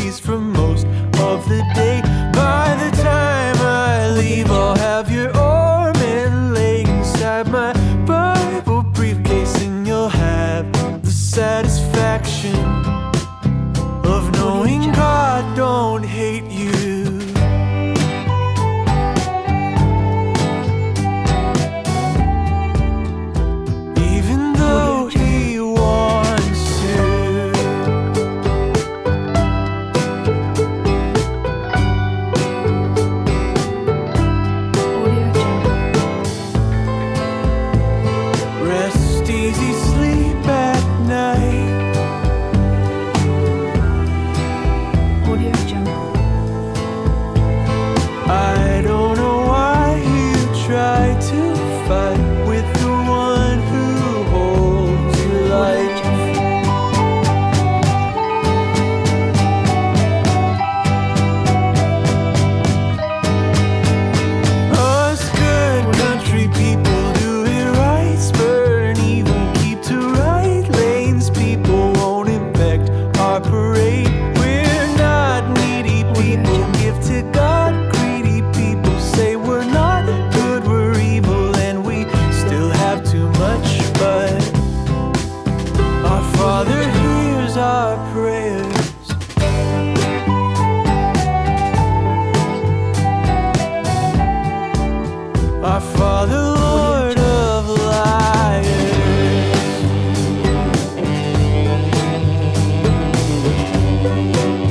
pleased for most of the day. By the time I leave, I'll have your arm and leg inside my Bible briefcase, and you'll have the satisfaction of knowing God don't hate you. Even though he wants to. Rest easy, sleep at night. I don't know why you try to fight with the one who holds your life. Us good country people do it right, spurn evil, keep to right lanes. People won't infect our parade. We're not needy people, give to God. Greedy people say we're not good, we're evil, and we still have too much. But our Father hears our prayers. Our Father, Lord of liars.